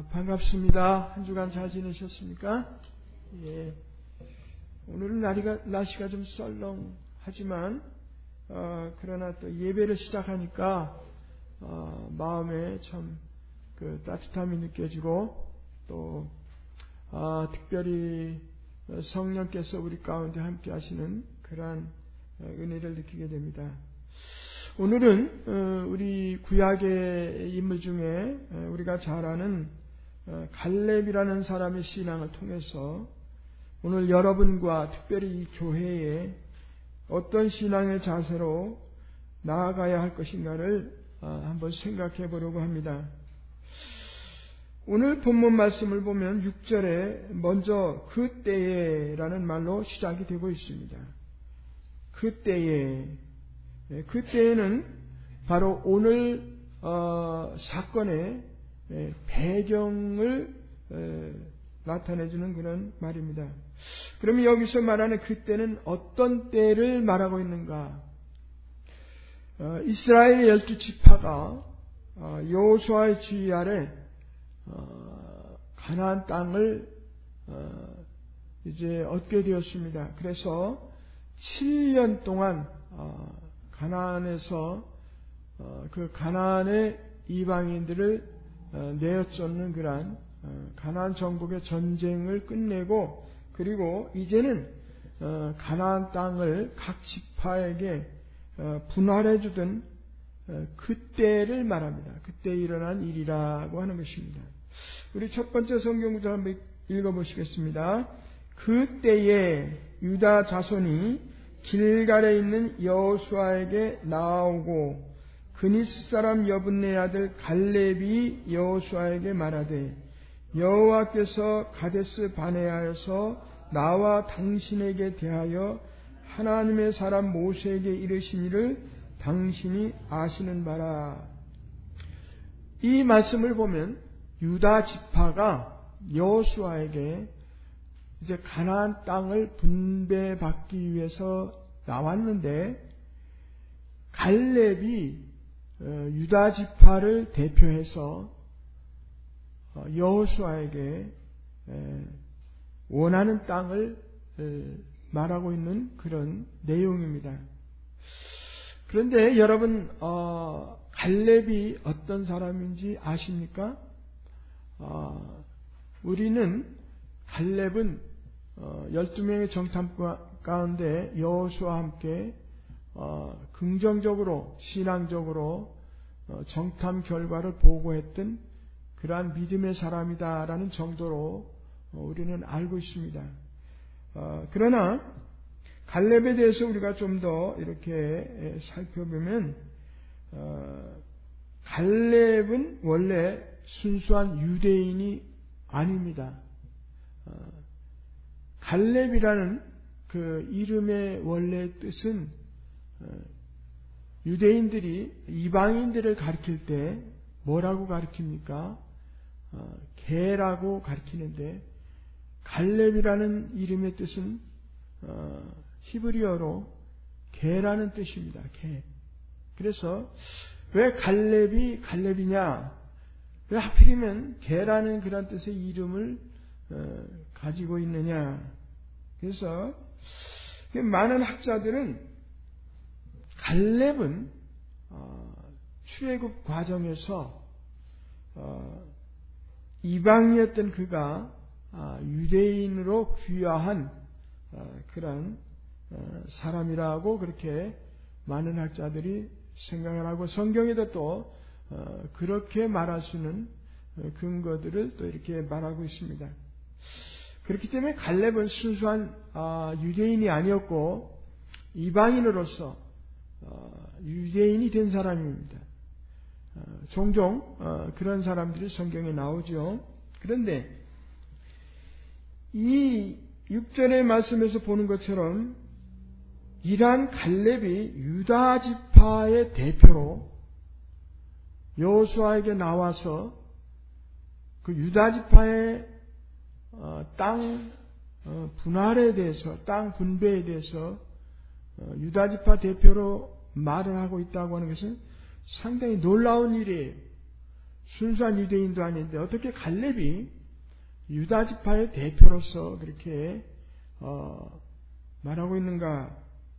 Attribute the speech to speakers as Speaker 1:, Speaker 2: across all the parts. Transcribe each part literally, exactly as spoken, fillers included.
Speaker 1: 아, 반갑습니다. 한 주간 잘 지내셨습니까? 예. 오늘은 날이가, 날씨가 좀 썰렁하지만, 어, 그러나 또 예배를 시작하니까, 어, 마음에 참, 그 따뜻함이 느껴지고, 또, 아, 특별히 성령께서 우리 가운데 함께 하시는 그러한 은혜를 느끼게 됩니다. 오늘은 우리 구약의 인물 중에 우리가 잘 아는 갈렙이라는 사람의 신앙을 통해서 오늘 여러분과 특별히 이 교회에 어떤 신앙의 자세로 나아가야 할 것인가를 한번 생각해 보려고 합니다. 오늘 본문 말씀을 보면 육 절에 먼저 그때에라는 말로 시작이 되고 있습니다. 그때에, 그때에는 바로 오늘 어, 사건의 배경을 에, 나타내주는 그런 말입니다. 그러면 여기서 말하는 그때는 어떤 때를 말하고 있는가? 어, 이스라엘의 열두 지파가 어, 여호수아의 지휘 아래 어, 가나안 땅을 어, 이제 얻게 되었습니다. 그래서 칠 년 동안 어, 가나안에서 어, 그 가나안의 이방인들을 어, 내어쫓는 그러한 어, 가나안 정복의 전쟁을 끝내고 그리고 이제는 어, 가나안 땅을 각 지파에게 어, 분할해 주던 어, 그때를 말합니다. 그때 일어난 일이라고 하는 것입니다. 우리 첫 번째 성경 구절 한번 읽어보시겠습니다. 그때에 유다 자손이 길갈에 있는 여호수아에게 나아오고 그니스 사람 여분네 아들 갈렙이 여호수아에게 말하되 여호와께서 가데스 바네아에서 나와 당신에게 대하여 하나님의 사람 모세에게 이르시니를 당신이 아시는 바라. 이 말씀을 보면 유다 지파가 여호수아에게 이제 가나안 땅을 분배받기 위해서 나왔는데 갈렙이 유다 지파를 대표해서 여호수아에게 원하는 땅을 말하고 있는 그런 내용입니다. 그런데 여러분 어, 갈렙이 어떤 사람인지 아십니까? 어, 우리는 갈렙은 어, 열두 명의 정탐 가운데 여호수아와 함께 어, 긍정적으로 신앙적으로 어, 정탐 결과를 보고했던 그러한 믿음의 사람이다라는 정도로 어, 우리는 알고 있습니다. 어, 그러나 갈렙에 대해서 우리가 좀 더 이렇게 살펴보면 어, 갈렙은 원래 순수한 유대인이 아닙니다. 어, 갈렙이라는 그 이름의 원래 뜻은 어, 유대인들이 이방인들을 가리킬 때 뭐라고 가리킵니까? 어, 개라고 가리키는데 갈렙이라는 이름의 뜻은 어, 히브리어로 개라는 뜻입니다. 개. 그래서 왜 갈렙이 갈렙이냐? 왜 하필이면 개라는 그런 뜻의 이름을 어, 가지고 있느냐? 그래서 많은 학자들은 갈렙은 어, 출애굽 과정에서 어, 이방이었던 그가 어, 유대인으로 귀화한 어, 그런 어, 사람이라고 그렇게 많은 학자들이 생각을 하고 성경에도 또 어, 그렇게 말할 수 있는 근거들을 또 이렇게 말하고 있습니다. 그렇기 때문에 갈렙은 순수한 어, 유대인이 아니었고 이방인으로서 어, 유대인이 된 사람입니다. 어, 종종 어, 그런 사람들이 성경에 나오죠. 그런데 이 육 절의 말씀에서 보는 것처럼 이러한 갈렙이 유다 지파의 대표로 여호수아에게 나와서 그 유다 지파의 어, 땅 어, 분할에 대해서 땅 분배에 대해서 어, 유다 지파 대표로 말을 하고 있다고 하는 것은 상당히 놀라운 일이에요. 순수한 유대인도 아닌데 어떻게 갈렙이 유다 지파의 대표로서 그렇게 어, 말하고 있는가?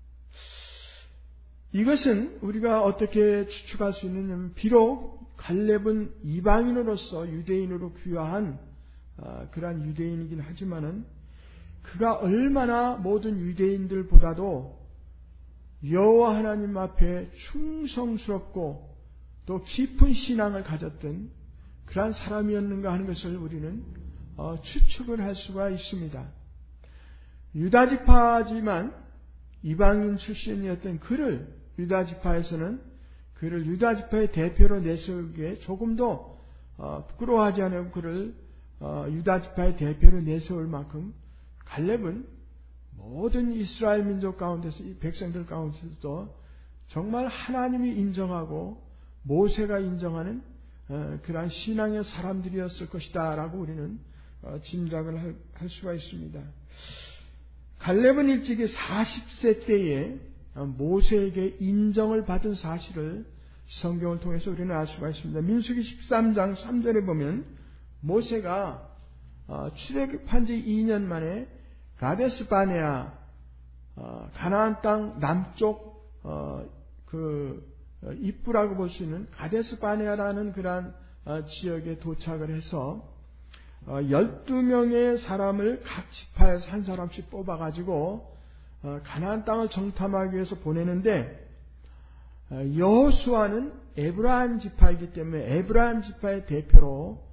Speaker 1: 이것은 우리가 어떻게 추측할 수 있느냐면 비록 갈렙은 이방인으로서 유대인으로 귀화한 어, 그러한 유대인이긴 하지만은 그가 얼마나 모든 유대인들보다도 여호와 하나님 앞에 충성스럽고 또 깊은 신앙을 가졌던 그러한 사람이었는가 하는 것을 우리는 어, 추측을 할 수가 있습니다. 유다 지파지만 이방인 출신이었던 그를 유다 지파에서는 그를 유다 지파의 대표로 내세우기에 조금도 어, 부끄러워하지 않고 그를 어, 유다 지파의 대표로 내세울 만큼 갈렙은 모든 이스라엘 민족 가운데서 이 백성들 가운데서도 정말 하나님이 인정하고 모세가 인정하는 어, 그러한 신앙의 사람들이었을 것이다 라고 우리는 어, 짐작을 할, 할 수가 있습니다. 갈렙은 일찍이 사십 세 때에 모세에게 인정을 받은 사실을 성경을 통해서 우리는 알 수가 있습니다. 민수기 십삼 장 삼 절에 보면 모세가 출애굽한 지 이 년 만에 가데스 바네아 가나안 땅 남쪽 그 입구라고 볼 수 있는 가데스 바네아라는 그러한 지역에 도착을 해서 열두 명의 사람을 각 지파에서 한 사람씩 뽑아가지고 가나안 땅을 정탐하기 위해서 보내는데 여호수아는 에브라임 지파이기 때문에 에브라임 지파의 대표로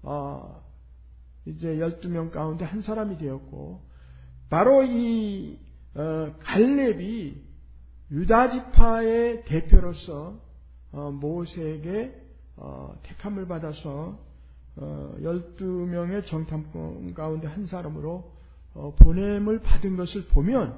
Speaker 1: 이제 열두 명 가운데 한 사람이 되었고 바로 이 갈렙이 유다 지파의 대표로서 모세에게 택함을 받아서 열두 명의 정탐꾼 가운데 한 사람으로 보냄을 받은 것을 보면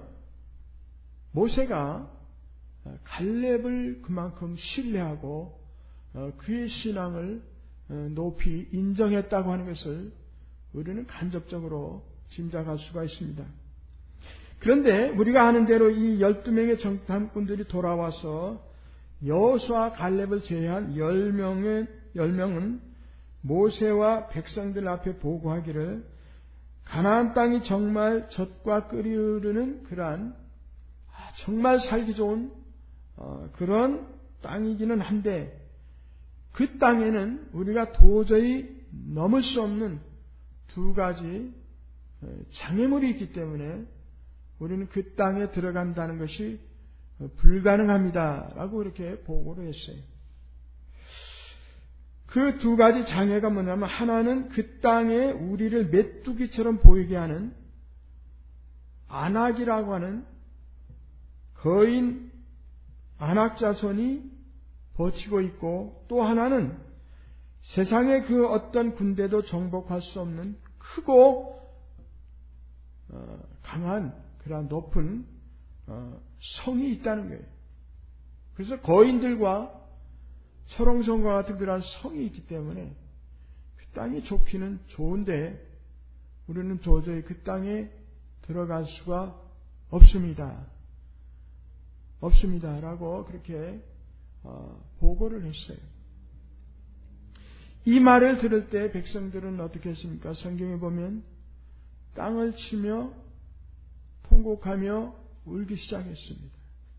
Speaker 1: 모세가 갈렙을 그만큼 신뢰하고 그의 신앙을 높이 인정했다고 하는 것을 우리는 간접적으로 짐작할 수가 있습니다. 그런데 우리가 아는 대로 이 열두 명의 정탐꾼들이 돌아와서 여호수아 갈렙을 제외한 열 명의 열 명은 모세와 백성들 앞에 보고하기를 가나안 땅이 정말 젖과 꿀이 흐르는 그러한 정말 살기 좋은 그런 땅이기는 한데 그 땅에는 우리가 도저히 넘을 수 없는 두 가지 장애물이 있기 때문에 우리는 그 땅에 들어간다는 것이 불가능합니다 라고 이렇게 보고를 했어요. 그 두 가지 장애가 뭐냐면 하나는 그 땅에 우리를 메뚜기처럼 보이게 하는 안악이라고 하는 거인 안악자손이 버티고 있고 또 하나는 세상의 그 어떤 군대도 정복할 수 없는 크고 어, 강한 그러한 높은 어, 성이 있다는 거예요. 그래서 거인들과 철옹성과 같은 그러한 성이 있기 때문에 그 땅이 좋기는 좋은데 우리는 도저히 그 땅에 들어갈 수가 없습니다. 없습니다. 라고 그렇게 어, 보고를 했어요. 이 말을 들을 때 백성들은 어떻게 했습니까? 성경에 보면 땅을 치며 통곡하며 울기 시작했습니다.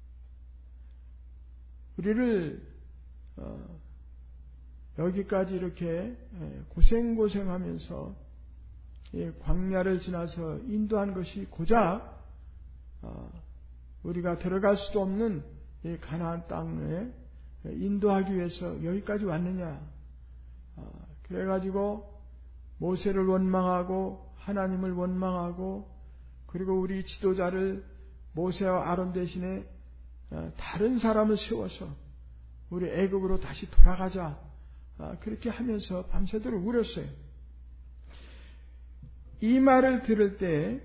Speaker 1: 우리를 어, 여기까지 이렇게 고생고생하면서 광야를 지나서 인도한 것이 고작 어, 우리가 들어갈 수도 없는 이 가나안 땅에 인도하기 위해서 여기까지 왔느냐. 어, 그래가지고 모세를 원망하고 하나님을 원망하고 그리고 우리 지도자를 모세와 아론 대신에 어, 다른 사람을 세워서 우리 애국으로 다시 돌아가자. 어, 그렇게 하면서 밤새도록 울었어요. 이 말을 들을 때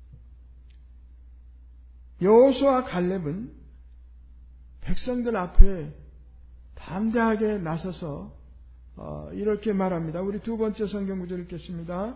Speaker 1: 여호수아 갈렙은 백성들 앞에 담대하게 나서서 어, 이렇게 말합니다. 우리 두 번째 성경 구절 읽겠습니다.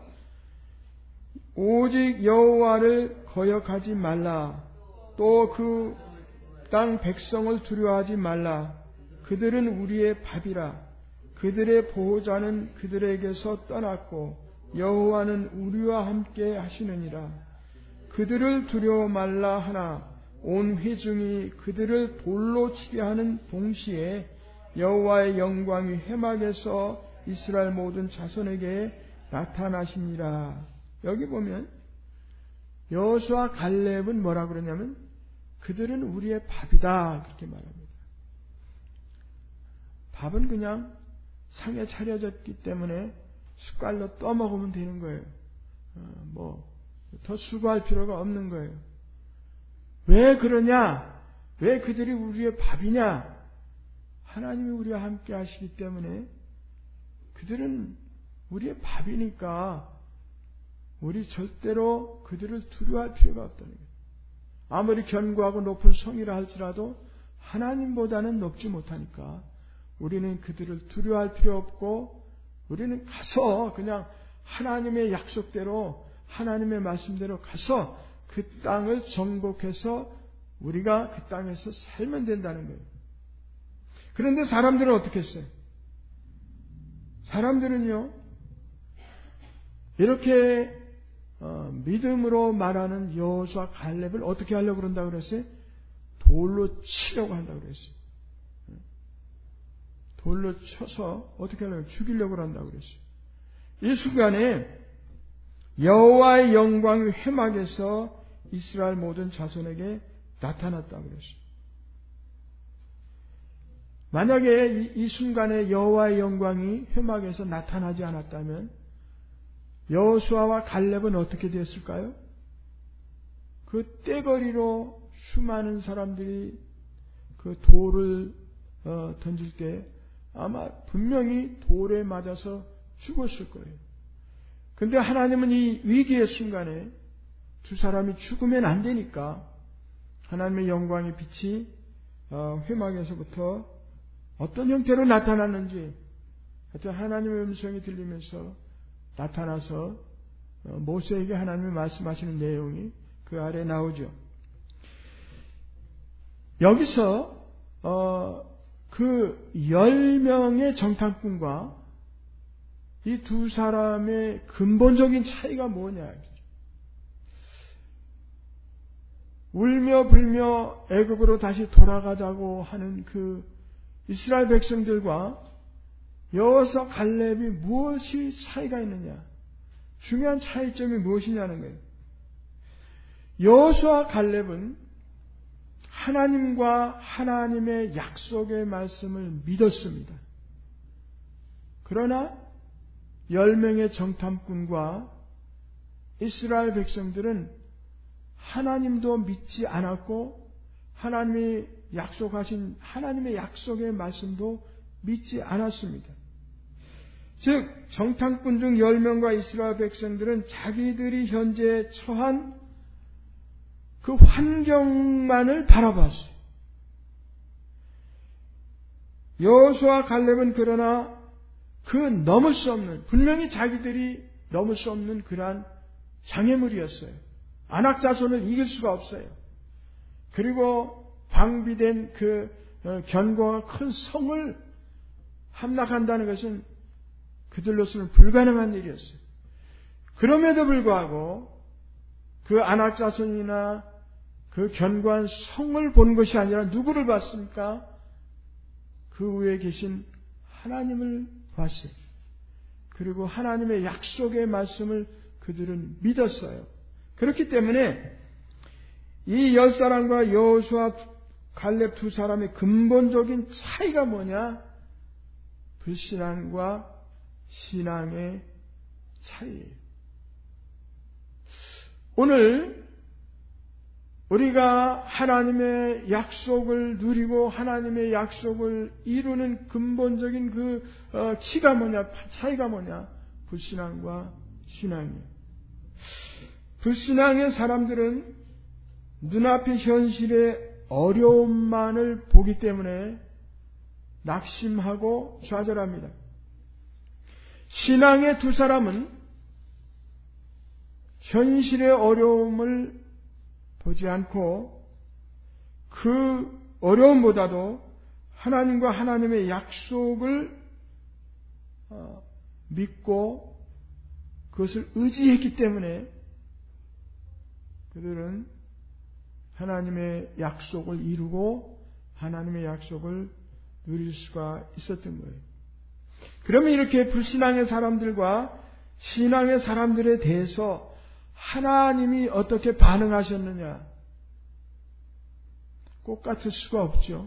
Speaker 1: 오직 여호와를 거역하지 말라. 또 그 땅 백성을 두려워하지 말라. 그들은 우리의 밥이라. 그들의 보호자는 그들에게서 떠났고 여호와는 우리와 함께 하시느니라. 그들을 두려워 말라 하나 온 회중이 그들을 돌로 치게 하는 동시에 여호와의 영광이 회막에서 이스라엘 모든 자손에게 나타나시니라. 여기 보면 여호수아 갈렙은 뭐라 그러냐면 그들은 우리의 밥이다 그렇게 말합니다. 밥은 그냥 상에 차려졌기 때문에 숟갈로 떠먹으면 되는 거예요. 어, 뭐 더 수고할 필요가 없는 거예요. 왜 그러냐? 왜 그들이 우리의 밥이냐? 하나님이 우리와 함께 하시기 때문에 그들은 우리의 밥이니까 우리 절대로 그들을 두려워할 필요가 없다는 거예요. 아무리 견고하고 높은 성이라 할지라도 하나님보다는 높지 못하니까 우리는 그들을 두려워할 필요 없고 우리는 가서 그냥 하나님의 약속대로 하나님의 말씀대로 가서 그 땅을 정복해서 우리가 그 땅에서 살면 된다는 거예요. 그런데 사람들은 어떻게 했어요? 사람들은요 이렇게 어, 믿음으로 말하는 여호수아 갈렙을 어떻게 하려고 그런다고 그랬어요? 돌로 치려고 한다고 그랬어요. 돌로 쳐서 어떻게 하려고 죽이려고 한다고 그랬어요. 이 순간에 여호와의 영광이 회막에서 이스라엘 모든 자손에게 나타났다고 그랬어요. 만약에 이, 이 순간에 여호와의 영광이 회막에서 나타나지 않았다면 여호수아와 갈렙은 어떻게 됐을까요? 그 떼거리로 수많은 사람들이 그 돌을 어, 던질 때 아마 분명히 돌에 맞아서 죽었을 거예요. 근데 하나님은 이 위기의 순간에 두 사람이 죽으면 안 되니까 하나님의 영광의 빛이 회막에서부터 어떤 형태로 나타났는지 하여튼 하나님의 음성이 들리면서 나타나서 모세에게 하나님이 말씀하시는 내용이 그 아래에 나오죠. 여기서 그 열 명의 정탐꾼과 이 두 사람의 근본적인 차이가 뭐냐. 울며 불며 애굽으로 다시 돌아가자고 하는 그 이스라엘 백성들과 여호수아 갈렙이 무엇이 차이가 있느냐. 중요한 차이점이 무엇이냐는 거예요. 여호수아 갈렙은 하나님과 하나님의 약속의 말씀을 믿었습니다. 그러나 열 명의 정탐꾼과 이스라엘 백성들은 하나님도 믿지 않았고 하나님이 약속하신 하나님의 약속의 말씀도 믿지 않았습니다. 즉 정탐꾼 중 열 명과 이스라엘 백성들은 자기들이 현재 처한 그 환경만을 바라봤어요. 여호수아 갈렙은 그러나 그 넘을 수 없는, 분명히 자기들이 넘을 수 없는 그러한 장애물이었어요. 안악자손을 이길 수가 없어요. 그리고 방비된 그 견고와 큰 성을 함락한다는 것은 그들로서는 불가능한 일이었어요. 그럼에도 불구하고 그 안악자손이나 그 견고한 성을 보는 것이 아니라 누구를 봤습니까? 그 위에 계신 하나님을 봤어요. 그리고 하나님의 약속의 말씀을 그들은 믿었어요. 그렇기 때문에 이 열 사람과 여호수아 갈렙 두 사람의 근본적인 차이가 뭐냐? 불신앙과 신앙의 차이예요. 오늘 우리가 하나님의 약속을 누리고 하나님의 약속을 이루는 근본적인 그 키가 뭐냐, 차이가 뭐냐? 불신앙과 신앙이에요. 불신앙의 사람들은 눈앞의 현실의 어려움만을 보기 때문에 낙심하고 좌절합니다. 신앙의 두 사람은 현실의 어려움을 보지 않고 그 어려움보다도 하나님과 하나님의 약속을 믿고 그것을 의지했기 때문에 그들은 하나님의 약속을 이루고 하나님의 약속을 누릴 수가 있었던 거예요. 그러면 이렇게 불신앙의 사람들과 신앙의 사람들에 대해서 하나님이 어떻게 반응하셨느냐? 꼭 같을 수가 없죠.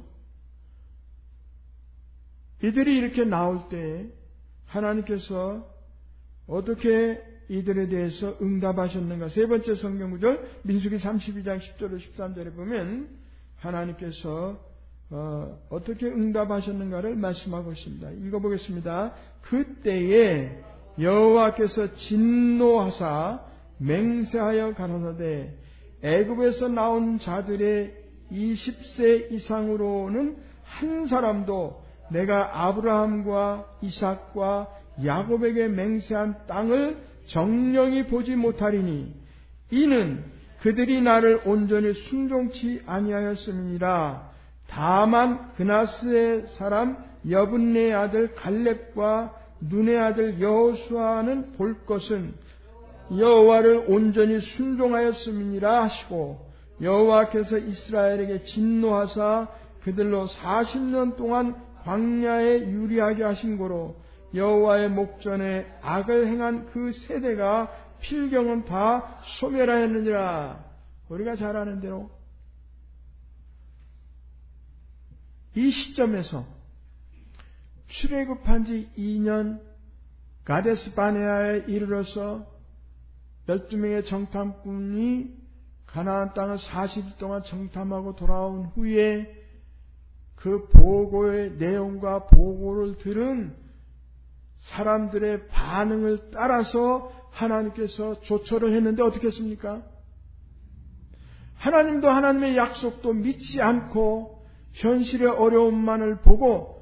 Speaker 1: 이들이 이렇게 나올 때 하나님께서 어떻게 이들에 대해서 응답하셨는가? 세 번째 성경 구절 민수기 삼십이 장 십 절로 십삼 절에 보면 하나님께서 어, 어떻게 응답하셨는가를 말씀하고 있습니다. 읽어보겠습니다. 그때에 여호와께서 진노하사 맹세하여 가라사대 애굽에서 나온 자들의 이십 세 이상으로는 한 사람도 내가 아브라함과 이삭과 야곱에게 맹세한 땅을 정령이 보지 못하리니 이는 그들이 나를 온전히 순종치 아니하였음이니라. 다만 그나스의 사람 여분네의 아들 갈렙과 눈의 아들 여호수아는 볼 것은 여호와를 온전히 순종하였음이니라 하시고 여호와께서 이스라엘에게 진노하사 그들로 사십 년 동안 광야에 유리하게 하신 고로 여호와의 목전에 악을 행한 그 세대가 필경은 다 소멸하였느니라. 우리가 잘 아는 대로 이 시점에서 출애굽한 지 이 년 가데스 바네아에 이르러서 열두 명의 정탐꾼이 가나안 땅을 사십 일 동안 정탐하고 돌아온 후에 그 보고의 내용과 보고를 들은 사람들의 반응을 따라서 하나님께서 조처를 했는데 어떻게 했습니까? 하나님도 하나님의 약속도 믿지 않고 현실의 어려움만을 보고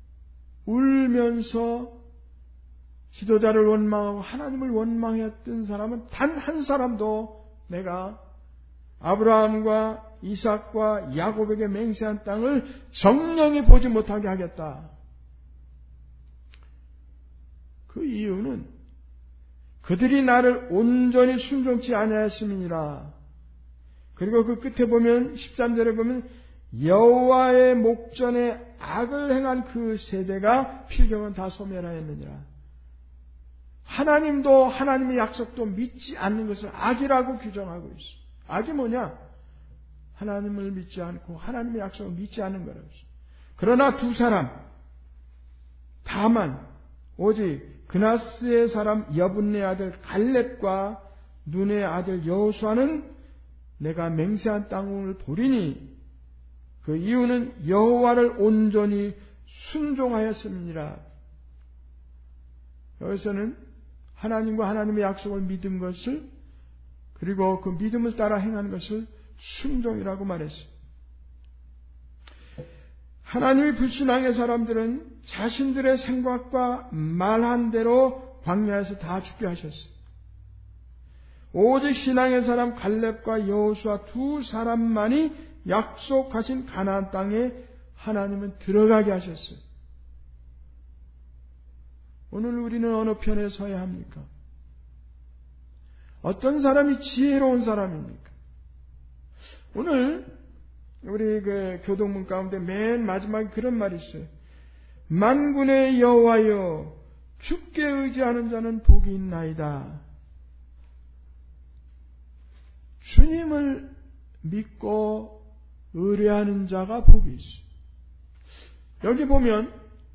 Speaker 1: 울면서 지도자를 원망하고 하나님을 원망했던 사람은 단 한 사람도 내가 아브라함과 이삭과 야곱에게 맹세한 땅을 정령이 보지 못하게 하겠다. 그 이유는 그들이 나를 온전히 순종치 아니하였음이니라. 그리고 그 끝에 보면 십삼 절에 보면 여호와의 목전에 악을 행한 그 세대가 필경은 다 소멸하였느니라. 하나님도 하나님의 약속도 믿지 않는 것을 악이라고 규정하고 있어. 악이 뭐냐? 하나님을 믿지 않고 하나님의 약속을 믿지 않는 거라고 있어. 그러나 두 사람 다만 오직 그나스의 사람 여분네 아들 갈렙과 눈의 아들 여호수아는 내가 맹세한 땅을 보리니 그 이유는 여호와를 온전히 순종하였음이니라. 여기서는 하나님과 하나님의 약속을 믿은 것을 그리고 그 믿음을 따라 행하는 것을 순종이라고 말했어요. 하나님의 불신앙의 사람들은 자신들의 생각과 말한 대로 광야에서 다 죽게 하셨어요. 오직 신앙의 사람 갈렙과 여호수아 두 사람만이 약속하신 가나안 땅에 하나님은 들어가게 하셨어요. 오늘 우리는 어느 편에 서야 합니까? 어떤 사람이 지혜로운 사람입니까? 오늘 우리 그 교동문 가운데 맨 마지막에 그런 말이 있어요. 만군의 여호와여 주께 의지하는 자는 복이 있나이다. 주님을 믿고 의뢰하는 자가 복이 있어요. 여기 보면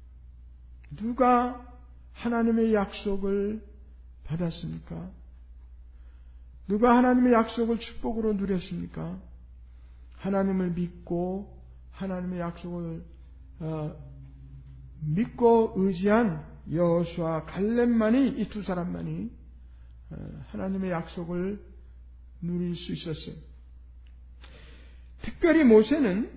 Speaker 1: 누가 하나님의 약속을 받았습니까? 누가 하나님의 약속을 축복으로 누렸습니까? 하나님을 믿고 하나님의 약속을 어, 믿고 의지한 여호수아 갈렙만이 이 두 사람만이 어, 하나님의 약속을 누릴 수 있었어요. 특별히 모세는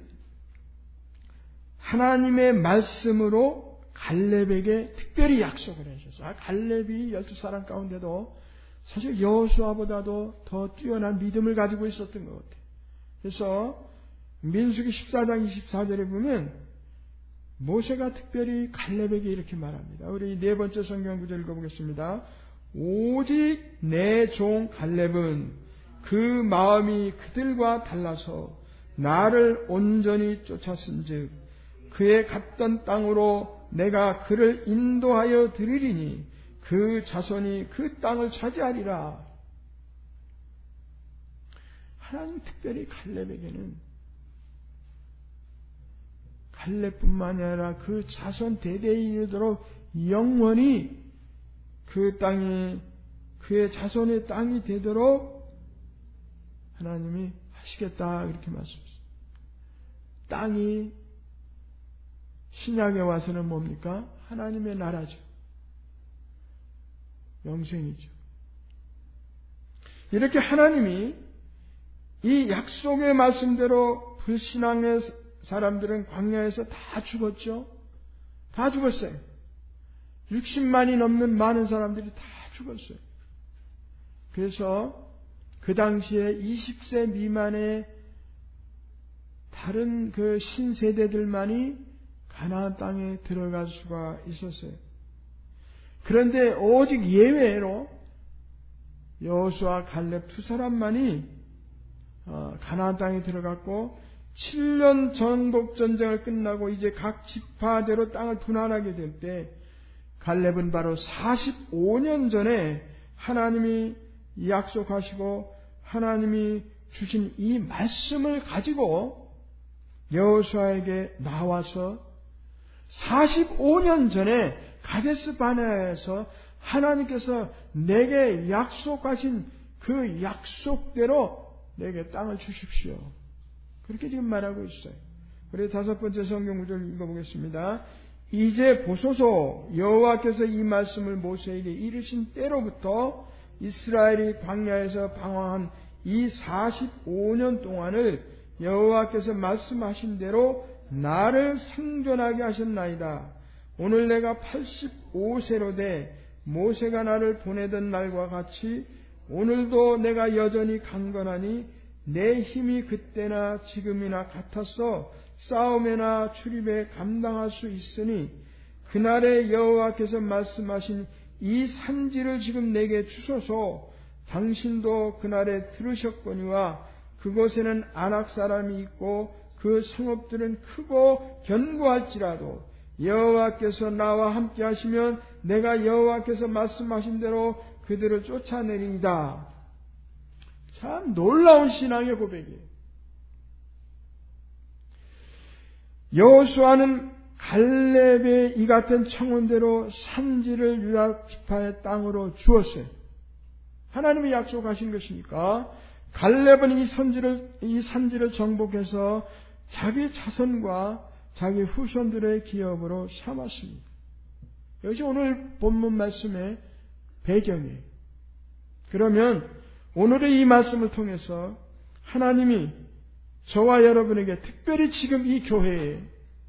Speaker 1: 하나님의 말씀으로 갈렙에게 특별히 약속을 해주셨어요. 아, 갈렙이 열두 사람 가운데도 사실 여호수아보다도 더 뛰어난 믿음을 가지고 있었던 것 같아요. 그래서 민수기 십사 장 이십사 절에 보면 모세가 특별히 갈렙에게 이렇게 말합니다. 우리 네 번째 성경 구절 읽어보겠습니다. 오직 내 종 갈렙은 그 마음이 그들과 달라서 나를 온전히 쫓았은즉 그의 갔던 땅으로 내가 그를 인도하여 드리리니 그 자손이 그 땅을 차지하리라. 하나님 특별히 갈렙에게는 갈렙뿐만 아니라 그 자손 대대에 이르도록 영원히 그 땅이 그의 자손의 땅이 되도록 하나님이 하시겠다 이렇게 말씀하셨습니다. 땅이 신약에 와서는 뭡니까? 하나님의 나라죠. 영생이죠. 이렇게 하나님이 이 약속의 말씀대로 불신앙의 사람들은 광야에서 다 죽었죠. 다 죽었어요. 육십만이 넘는 많은 사람들이 다 죽었어요. 그래서 그 당시에 이십 세 미만의 다른 그 신세대들만이 가나안 땅에 들어갈 수가 있었어요. 그런데 오직 예외로 여호수아 갈렙 두 사람만이 가나안 땅에 들어갔고 칠 년 전국 전쟁을 끝나고 이제 각 지파대로 땅을 분할하게 될 때 갈렙은 바로 사십오 년 전에 하나님이 약속하시고 하나님이 주신 이 말씀을 가지고 여호수아에게 나와서 사십오 년 전에 가데스 바네아에서 하나님께서 내게 약속하신 그 약속대로 내게 땅을 주십시오. 그렇게 지금 말하고 있어요. 우리 다섯 번째 성경 구절 읽어보겠습니다. 이제 보소서 여호와께서 이 말씀을 모세에게 이르신 때로부터 이스라엘이 광야에서 방황한 이 사십오 년 동안을 여호와께서 말씀하신 대로 나를 생존하게 하셨나이다. 오늘 내가 팔십오 세로 돼 모세가 나를 보내던 날과 같이 오늘도 내가 여전히 강건하니 내 힘이 그때나 지금이나 같아서 싸움에나 출입에 감당할 수 있으니 그날에 여호와께서 말씀하신 이 산지를 지금 내게 주소서. 당신도 그날에 들으셨거니와 그곳에는 아낙 사람이 있고 그 성읍들은 크고 견고할지라도 여호와께서 나와 함께 하시면 내가 여호와께서 말씀하신 대로 그들을 쫓아내리이다. 참 놀라운 신앙의 고백이에요. 여호수아는 갈렙의 이 같은 청혼대로 산지를 유다 지파의 땅으로 주었어요. 하나님이 약속하신 것이니까 갈렙은 이 산지를 이 산지를 정복해서 자기 자손과 자기 후손들의 기업으로 삼았습니다. 이것이 오늘 본문 말씀의 배경이에요. 그러면 오늘의 이 말씀을 통해서 하나님이 저와 여러분에게 특별히 지금 이 교회에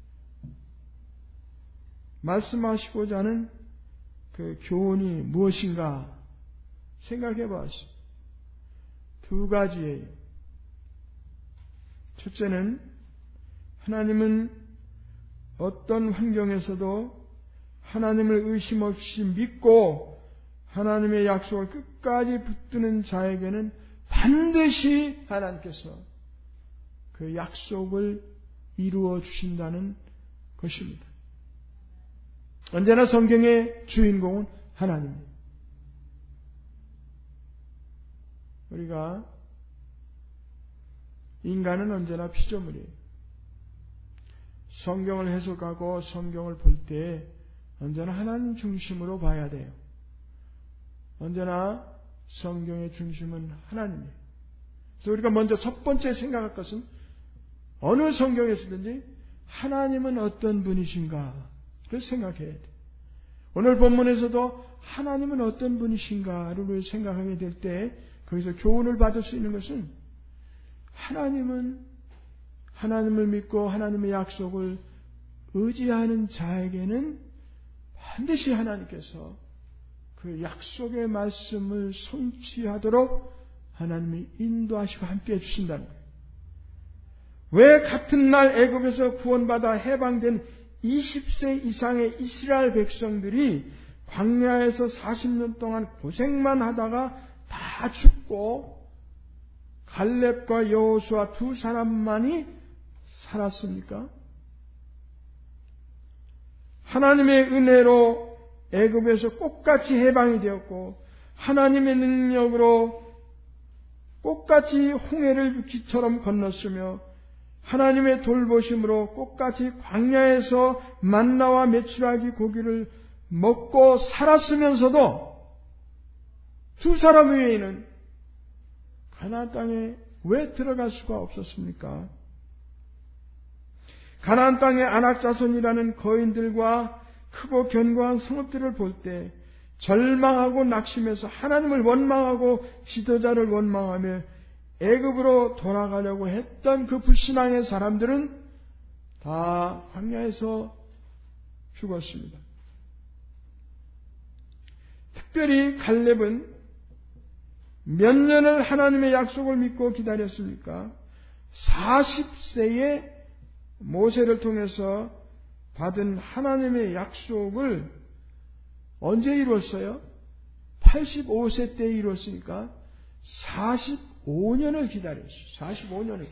Speaker 1: 말씀하시고자 하는 그 교훈이 무엇인가 생각해 보았습니다. 두 가지예요. 첫째는 하나님은 어떤 환경에서도 하나님을 의심 없이 믿고 하나님의 약속을 끝까지 붙드는 자에게는 반드시 하나님께서 그 약속을 이루어 주신다는 것입니다. 언제나 성경의 주인공은 하나님입니다. 우리가 인간은 언제나 피조물이에요. 성경을 해석하고 성경을 볼 때 언제나 하나님 중심으로 봐야 돼요. 언제나 성경의 중심은 하나님이에요. 그래서 우리가 먼저 첫 번째 생각할 것은 어느 성경에서든지 하나님은 어떤 분이신가를 생각해야 돼요. 오늘 본문에서도 하나님은 어떤 분이신가를 생각하게 될 때 거기서 교훈을 받을 수 있는 것은 하나님은 하나님을 믿고 하나님의 약속을 의지하는 자에게는 반드시 하나님께서 그 약속의 말씀을 성취하도록 하나님이 인도하시고 함께해 주신다는 거예요. 왜 같은 날 애굽에서 구원받아 해방된 이십 세 이상의 이스라엘 백성들이 광야에서 사십 년 동안 고생만 하다가 다 죽고 갈렙과 여호수아 두 사람만이 살았습니까? 하나님의 은혜로 애굽에서 꽃같이 해방이 되었고 하나님의 능력으로 꽃같이 홍해를 기처럼 건넜으며 하나님의 돌보심으로 꽃같이 광야에서 만나와 메추라기 고기를 먹고 살았으면서도 두 사람 외에는 가나안 땅에 왜 들어갈 수가 없었습니까? 가나안 땅의 아낙자손이라는 거인들과 크고 견고한 성읍들을 볼 때 절망하고 낙심해서 하나님을 원망하고 지도자를 원망하며 애굽으로 돌아가려고 했던 그 불신앙의 사람들은 다 광야에서 죽었습니다. 특별히 갈렙은 몇 년을 하나님의 약속을 믿고 기다렸습니까? 사십 세에 모세를 통해서 받은 하나님의 약속을 언제 이뤘어요? 팔십오 세 때 이뤘으니까 사십오 년을 기다렸어요. 사십오 년을.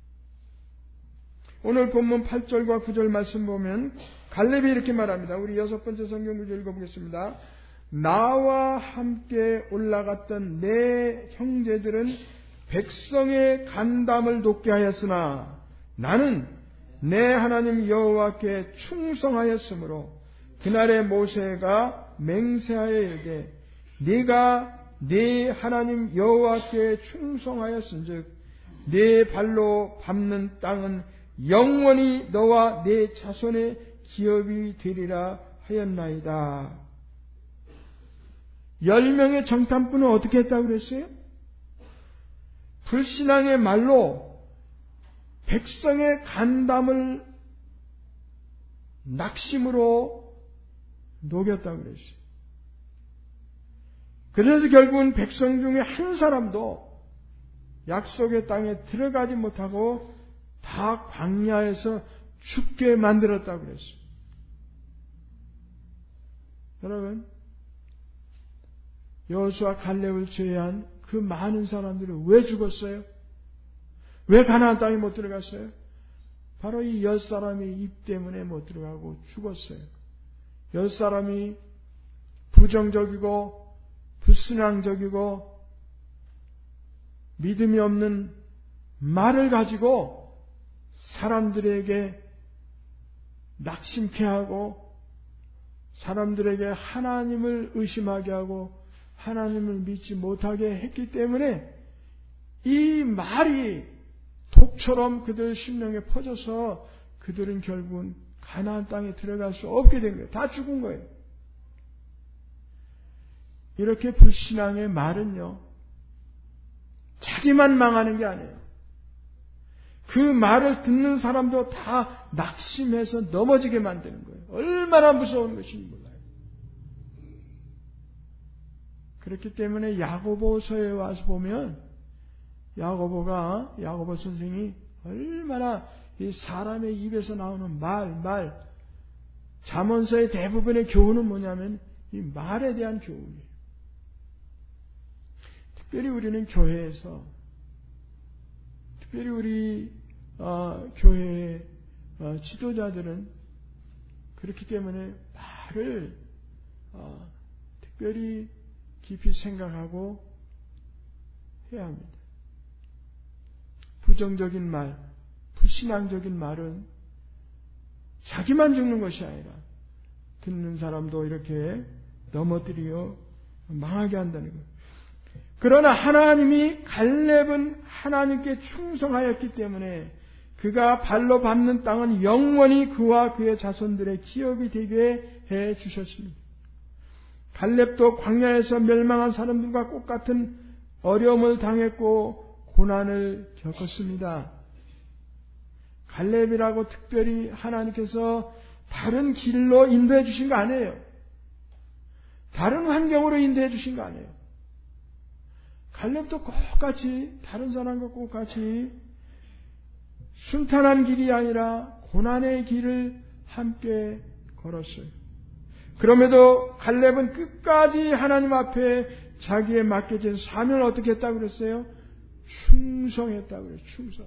Speaker 1: 오늘 본문 팔 절과 구 절 말씀 보면 갈렙이 이렇게 말합니다. 우리 여섯 번째 성경 구절 읽어보겠습니다. 나와 함께 올라갔던 내 형제들은 백성의 간담을 돕게 하였으나 나는 내 하나님 여호와께 충성하였으므로 그날의 모세가 맹세하여 이르되 네가 네 하나님 여호와께 충성하였은즉 네 발로 밟는 땅은 영원히 너와 네 자손의 기업이 되리라 하였나이다. 열 명의 정탐꾼은 어떻게 했다고 그랬어요? 불신앙의 말로 백성의 간담을 낙심으로 녹였다고 그랬어요. 그래서 결국은 백성 중에 한 사람도 약속의 땅에 들어가지 못하고 다 광야에서 죽게 만들었다고 그랬어요. 여러분, 여호수아 갈렙을 제외한 그 많은 사람들은 왜 죽었어요? 왜 가나안 땅에 못 들어갔어요? 바로 이 열 사람이 입 때문에 못 들어가고 죽었어요. 열 사람이 부정적이고 불신앙적이고 믿음이 없는 말을 가지고 사람들에게 낙심케 하고 사람들에게 하나님을 의심하게 하고 하나님을 믿지 못하게 했기 때문에 이 말이 독처럼 그들 심령에 퍼져서 그들은 결국은 가나안 땅에 들어갈 수 없게 된 거예요. 다 죽은 거예요. 이렇게 불신앙의 말은요, 자기만 망하는 게 아니에요. 그 말을 듣는 사람도 다 낙심해서 넘어지게 만드는 거예요. 얼마나 무서운 것인지 몰라요. 그렇기 때문에 야고보서에 와서 보면 야고보가 야고보 선생이 얼마나 이 사람의 입에서 나오는 말, 말 잠언서의 대부분의 교훈은 뭐냐면 이 말에 대한 교훈이에요. 특별히 우리는 교회에서 특별히 우리 어, 교회의 어, 지도자들은 그렇기 때문에 말을 어, 특별히 깊이 생각하고 해야 합니다. 부정적인 말, 불신앙적인 말은 자기만 죽는 것이 아니라 듣는 사람도 이렇게 넘어뜨려 망하게 한다는 거예요. 그러나 하나님이 갈렙은 하나님께 충성하였기 때문에 그가 발로 밟는 땅은 영원히 그와 그의 자손들의 기업이 되게 해 주셨습니다. 갈렙도 광야에서 멸망한 사람들과 똑같은 어려움을 당했고 고난을 겪었습니다. 갈렙이라고 특별히 하나님께서 다른 길로 인도해 주신 거 아니에요. 다른 환경으로 인도해 주신 거 아니에요. 갈렙도 똑같이 다른 사람과 똑같이 순탄한 길이 아니라 고난의 길을 함께 걸었어요. 그럼에도 갈렙은 끝까지 하나님 앞에 자기의 맡겨진 사명을 어떻게 했다고 그랬어요? 충성했다고 그랬어요. 충성.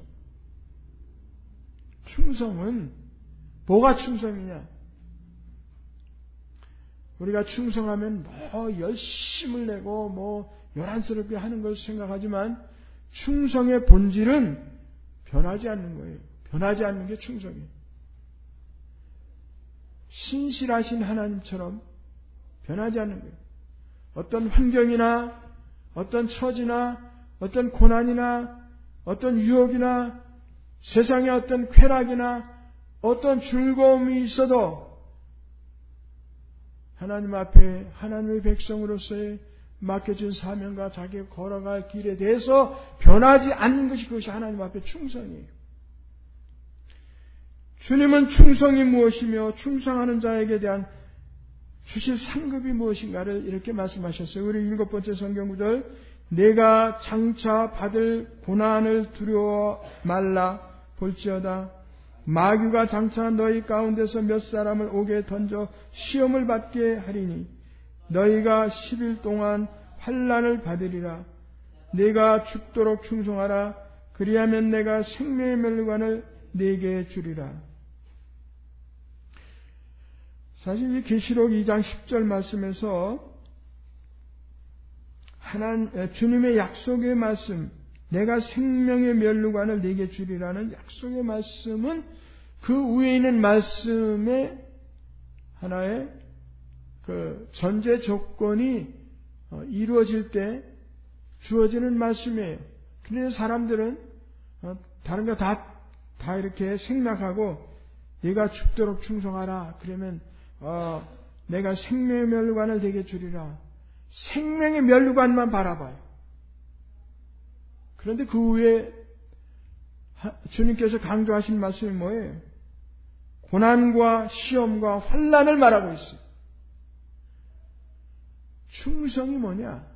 Speaker 1: 충성은 뭐가 충성이냐? 우리가 충성하면 뭐 열심을 내고 뭐 요란스럽게 하는 걸 생각하지만 충성의 본질은 변하지 않는 거예요. 변하지 않는 게 충성이에요. 신실하신 하나님처럼 변하지 않는 거예요. 어떤 환경이나 어떤 처지나 어떤 고난이나 어떤 유혹이나 세상의 어떤 쾌락이나 어떤 즐거움이 있어도 하나님 앞에 하나님의 백성으로서의 맡겨진 사명과 자기가 걸어갈 길에 대해서 변하지 않는 것이 그것이 하나님 앞에 충성이에요. 주님은 충성이 무엇이며 충성하는 자에게 대한 주실 상급이 무엇인가를 이렇게 말씀하셨어요. 우리 일곱 번째 성경 구절, 내가 장차 받을 고난을 두려워 말라. 볼지어다 마귀가 장차 너희 가운데서 몇 사람을 옥에 던져 시험을 받게 하리니 너희가 십 일 동안 환난을 받으리라. 네가 죽도록 충성하라. 그리하면 내가 생명의 멸관을 네게 주리라. 사실 이 계시록 이 장 십 절 말씀에서 하나님, 주님의 약속의 말씀, 내가 생명의 멸류관을 네게 주리라는 약속의 말씀은 그 위에 있는 말씀의 하나의 그 전제 조건이 이루어질 때 주어지는 말씀이에요. 그런데 사람들은 다른 거 다, 다 이렇게 생략하고 네가 죽도록 충성하라. 그러면 어, 내가 생명의 멸류관을 네게 주리라. 생명의 멸류관만 바라봐요. 그런데 그 후에 주님께서 강조하신 말씀이 뭐예요? 고난과 시험과 환난을 말하고 있어요. 충성이 뭐냐?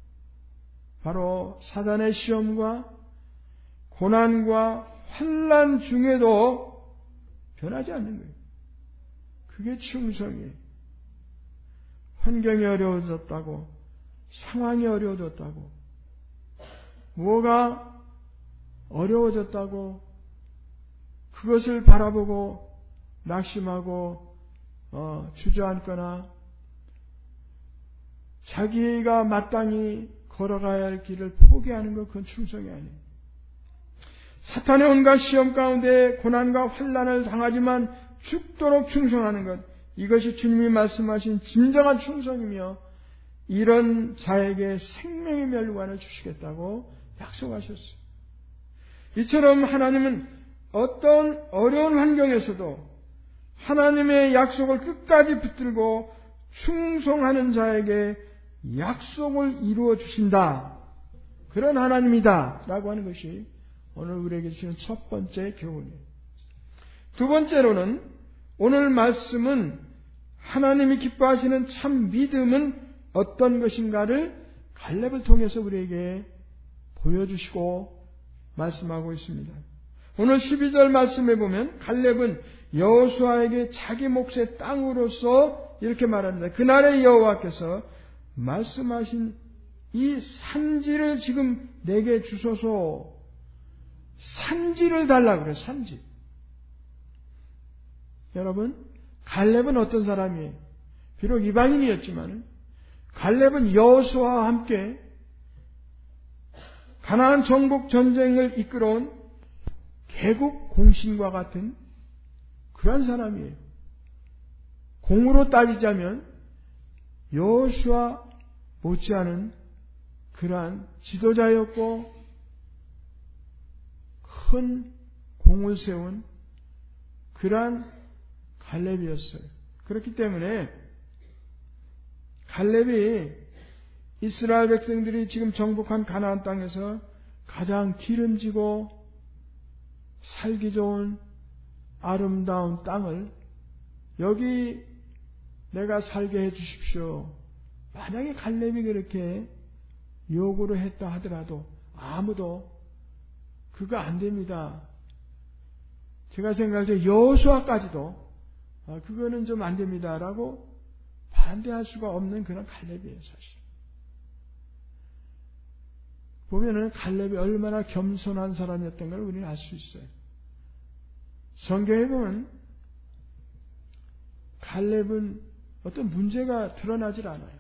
Speaker 1: 바로 사단의 시험과 고난과 환난 중에도 변하지 않는 거예요. 그게 충성이에요. 환경이 어려워졌다고, 상황이 어려워졌다고, 뭐가 어려워졌다고 그것을 바라보고 낙심하고 어, 주저앉거나 자기가 마땅히 걸어가야 할 길을 포기하는 것, 그건 충성이 아니에요. 사탄의 온갖 시험 가운데 고난과 환난을 당하지만 죽도록 충성하는 것, 이것이 주님이 말씀하신 진정한 충성이며 이런 자에게 생명의 멸관을 주시겠다고 약속하셨어요. 이처럼 하나님은 어떤 어려운 환경에서도 하나님의 약속을 끝까지 붙들고 충성하는 자에게 약속을 이루어 주신다. 그런 하나님이다 라고 하는 것이 오늘 우리에게 주시는 첫 번째 교훈이에요. 두 번째로는 오늘 말씀은 하나님이 기뻐하시는 참 믿음은 어떤 것인가를 갈렙을 통해서 우리에게 보여주시고 말씀하고 있습니다. 오늘 십이 절 말씀에 보면 갈렙은 여호수아에게 자기 몫의 땅으로서 이렇게 말합니다. 그날의 여호와께서 말씀하신 이 산지를 지금 내게 주소서. 산지를 달라고 그래요. 산지. 여러분, 갈렙은 어떤 사람이에요? 비록 이방인이었지만 갈렙은 여호수아와 함께 가나안 정복 전쟁을 이끌어온 개국 공신과 같은 그런 사람이에요. 공으로 따지자면 여호수아 못지않은 그러한 지도자였고 큰 공을 세운 그러한 갈렙이었어요. 그렇기 때문에 갈렙이 이스라엘 백성들이 지금 정복한 가나안 땅에서 가장 기름지고 살기 좋은 아름다운 땅을 여기 내가 살게 해 주십시오. 만약에 갈렙이 그렇게 요구를 했다 하더라도 아무도 그거 안 됩니다. 제가 생각할 때 여호수아까지도 아, 그거는 좀 안 됩니다라고 반대할 수가 없는 그런 갈렙이에요, 사실. 보면은 갈렙이 얼마나 겸손한 사람이었던 걸 우리는 알 수 있어요. 성경에 보면 갈렙은 어떤 문제가 드러나질 않아요.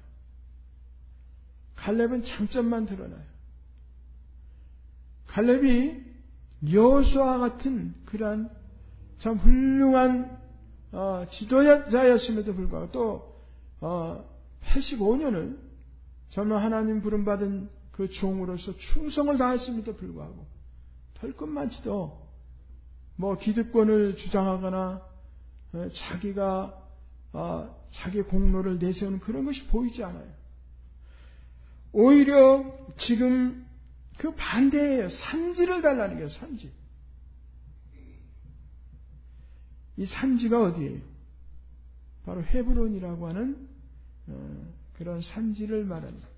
Speaker 1: 갈렙은 장점만 드러나요. 갈렙이 여호수아와 같은 그러한 참 훌륭한 어, 지도자였음에도 불구하고 또 어, 팔십오 년을 정말 하나님 부름받은 그 종으로서 충성을 다했음에도 불구하고 털끝만치도 뭐 기득권을 주장하거나 어, 자기가 어, 자기 공로를 내세우는 그런 것이 보이지 않아요. 오히려 지금 그 반대예요. 산지를 달라는 거예요. 산지. 이 산지가 어디예요? 바로 헤브론이라고 하는 어, 그런 산지를 말합니다.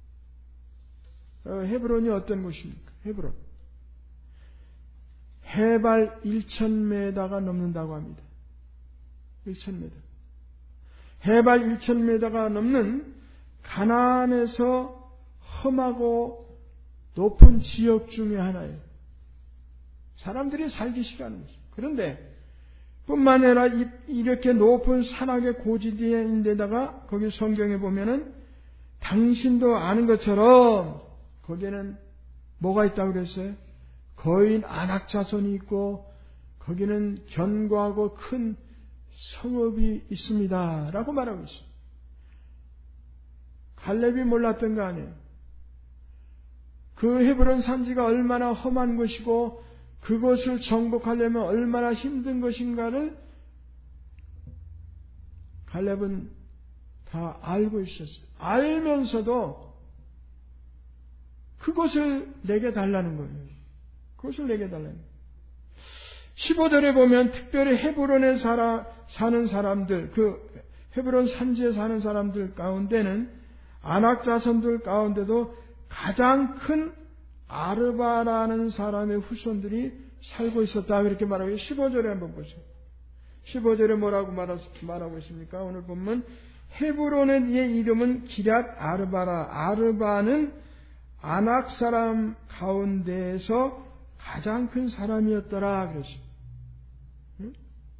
Speaker 1: 어, 헤브론이 어떤 곳입니까? 헤브론. 해발 천 미터가 넘는다고 합니다. 천 미터. 해발 천 미터가 넘는 가나안에서 험하고 높은 지역 중에 하나예요. 사람들이 살기 싫어하는 거죠. 그런데 뿐만 아니라 이렇게 높은 산악의 고지대인데다가 거기 성경에 보면은 당신도 아는 것처럼 거기에는 뭐가 있다고 그랬어요? 거인 아낙 자손이 있고 거기는 견고하고 큰 성읍이 있습니다. 라고 말하고 있어요. 갈렙이 몰랐던 거 아니에요. 그 헤브론 산지가 얼마나 험한 것이고 그것을 정복하려면 얼마나 힘든 것인가를 갈렙은 다 알고 있었어요. 알면서도 그것을 내게 달라는 거예요. 그것을 내게 달라는 거예요. 십오 절에 보면 특별히 헤브론에 살아, 사는 사람들, 그 헤브론 산지에 사는 사람들 가운데는 아낙 자손들 가운데도 가장 큰 아르바라는 사람의 후손들이 살고 있었다. 그렇게 말하고 십오 절에 한번 보세요. 십오 절에 뭐라고 말하고 있습니까? 오늘 보면 헤브론의 이름은 기럇 아르바라. 아르바는 아낙 사람 가운데에서 가장 큰 사람이었더라. 그랬어요. 응?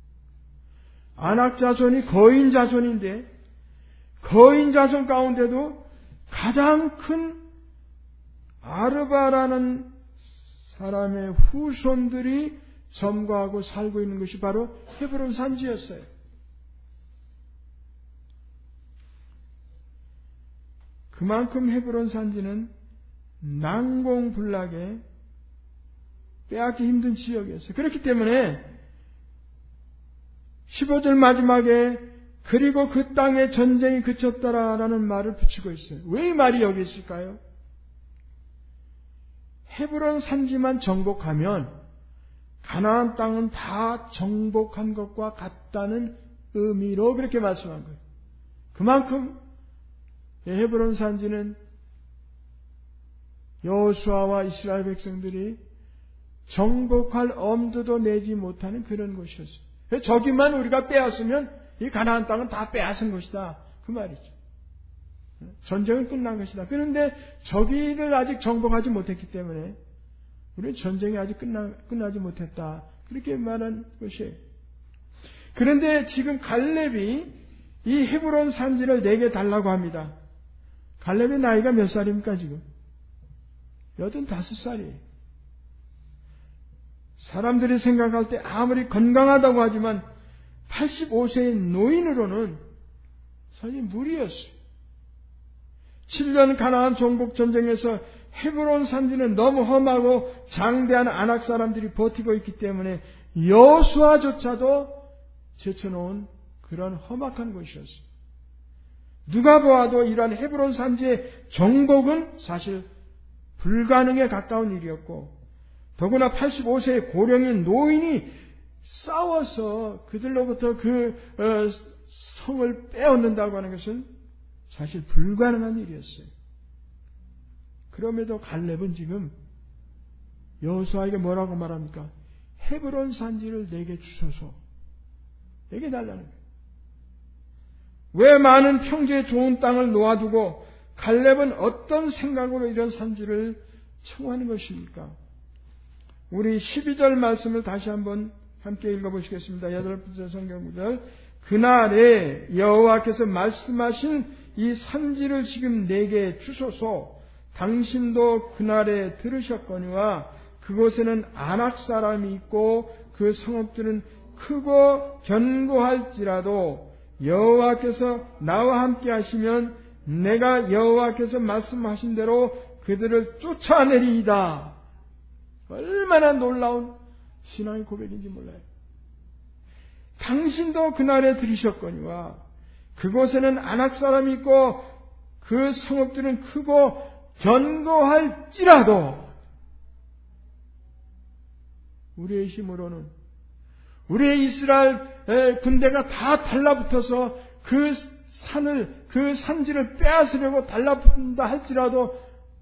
Speaker 1: 아낙 자손이 거인 자손인데 거인 자손 가운데도 가장 큰 아르바라는 사람의 후손들이 점거하고 살고 있는 것이 바로 헤브론 산지였어요. 그만큼 헤브론 산지는 난공불락에 빼앗기 힘든 지역이었어요. 그렇기 때문에 십오 절 마지막에 그리고 그 땅에 전쟁이 그쳤더라라는 말을 붙이고 있어요. 왜 이 말이 여기 있을까요? 헤브론 산지만 정복하면 가나안 땅은 다 정복한 것과 같다는 의미로 그렇게 말씀한 거예요. 그만큼 헤브론 산지는 여호수아와 이스라엘 백성들이 정복할 엄두도 내지 못하는 그런 곳이었어요. 저기만 우리가 빼앗으면 이 가나안 땅은 다 빼앗은 것이다. 그 말이죠. 전쟁은 끝난 것이다. 그런데 저기를 아직 정복하지 못했기 때문에 우리는 전쟁이 아직 끝나, 끝나지 못했다. 그렇게 말한 것이에요. 그런데 지금 갈렙이 이 헤브론 산지를 내게 달라고 합니다. 갈렙의 나이가 몇 살입니까 지금? 여든다섯 살이에요. 사람들이 생각할 때 아무리 건강하다고 하지만 팔십오 세의 노인으로는 사실 무리였어요. 칠 년 가나안 정복 전쟁에서 헤브론 산지는 너무 험하고 장대한 아낙 사람들이 버티고 있기 때문에 여호수아조차도 제쳐놓은 그런 험악한 곳이었어요. 누가 보아도 이러한 헤브론 산지의 정복은 사실 불가능에 가까운 일이었고 더구나 팔십오 세의 고령인 노인이 싸워서 그들로부터 그 성을 빼앗는다고 하는 것은 사실 불가능한 일이었어요. 그럼에도 갈렙은 지금 여호수아에게 뭐라고 말합니까? 헤브론 산지를 내게 주소서. 내게 달라는 거예요. 왜 많은 평지의 좋은 땅을 놓아두고 갈렙은 어떤 생각으로 이런 산지를 청하는 것입니까? 우리 십이 절 말씀을 다시 한번 함께 읽어보시겠습니다. 여덟 번째 성경 구절. 그날에 여호와께서 말씀하신 이 산지를 지금 내게 주소서. 당신도 그날에 들으셨거니와 그곳에는 아낙 사람이 있고 그 성읍들은 크고 견고할지라도 여호와께서 나와 함께 하시면 내가 여호와께서 말씀하신 대로 그들을 쫓아내리이다. 얼마나 놀라운 신앙의 고백인지 몰라요. 당신도 그날에 들으셨거니와 그곳에는 아낙 사람이 있고 그 성읍들은 크고 견고할지라도 우리의 힘으로는 우리의 이스라엘 군대가 다 달라붙어서 그 산을 그 산지를 빼앗으려고 달라붙는다 할지라도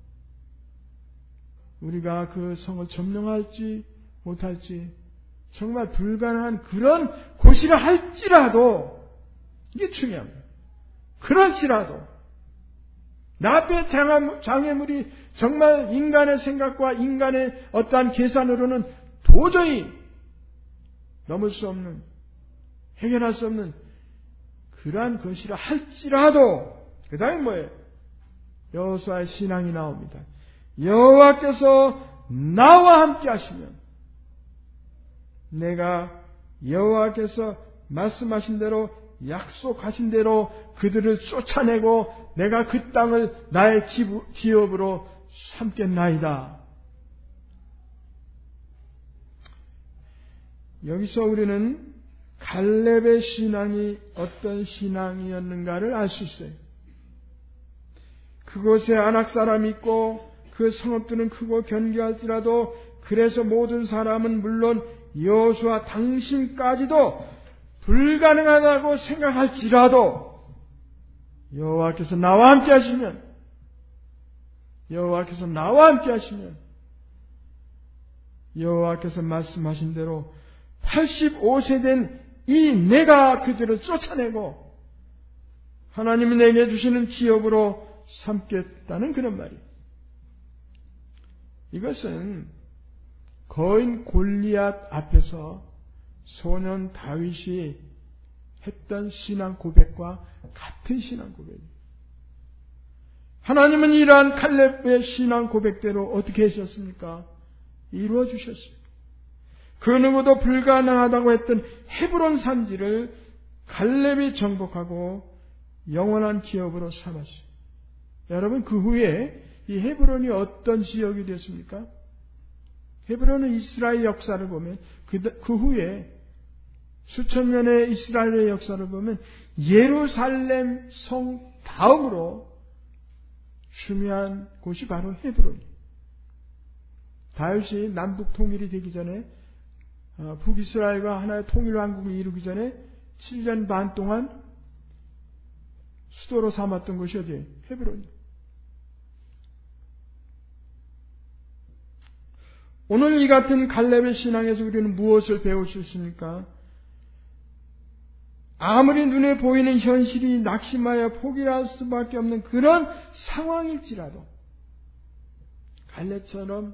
Speaker 1: 우리가 그 성을 점령할지 못할지 정말 불가능한 그런 곳이라 할지라도 이게 중요합니다. 그럴지라도 나 앞에 장애물이 정말 인간의 생각과 인간의 어떠한 계산으로는 도저히 넘을 수 없는 해결할 수 없는 그러한 것이라 할지라도 그 다음에 뭐예요? 여호수아의 신앙이 나옵니다. 여호와께서 나와 함께 하시면 내가 여호와께서 말씀하신 대로 약속하신 대로 그들을 쫓아내고 내가 그 땅을 나의 기업으로 삼겠나이다. 여기서 우리는 갈렙의 신앙이 어떤 신앙이었는가를 알 수 있어요. 그곳에 아낙 사람이 있고 그 성읍들은 크고 견고할지라도 그래서 모든 사람은 물론 여호수아 당신까지도 불가능하다고 생각할지라도 여호와께서 나와 함께 하시면 여호와께서 나와 함께 하시면 여호와께서 말씀하신 대로 팔십오 세 된 이 내가 그들을 쫓아내고 하나님이 내게 주시는 기업으로 삼겠다는 그런 말이에요. 이것은 거인 골리앗 앞에서 소년 다윗이 했던 신앙 고백과 같은 신앙 고백이에요. 하나님은 이러한 갈렙의 신앙 고백대로 어떻게 하셨습니까? 이루어 주셨어요. 그 누구도 불가능하다고 했던 헤브론 산지를 갈렙이 정복하고 영원한 기업으로 삼았어요. 여러분, 그 후에 이 헤브론이 어떤 지역이 됐습니까? 헤브론은 이스라엘 역사를 보면 그, 그 후에 수천 년의 이스라엘의 역사를 보면 예루살렘 성 다음으로 중요한 곳이 바로 헤브론이에요. 다윗이 남북 통일이 되기 전에 북이스라엘과 하나의 통일왕국을 이루기 전에 칠 년 반 동안 수도로 삼았던 곳이 어디예요? 헤브론이에요. 오늘 이 같은 갈렙의 신앙에서 우리는 무엇을 배울 수 있습니까? 아무리 눈에 보이는 현실이 낙심하여 포기할 수밖에 없는 그런 상황일지라도 갈렙처럼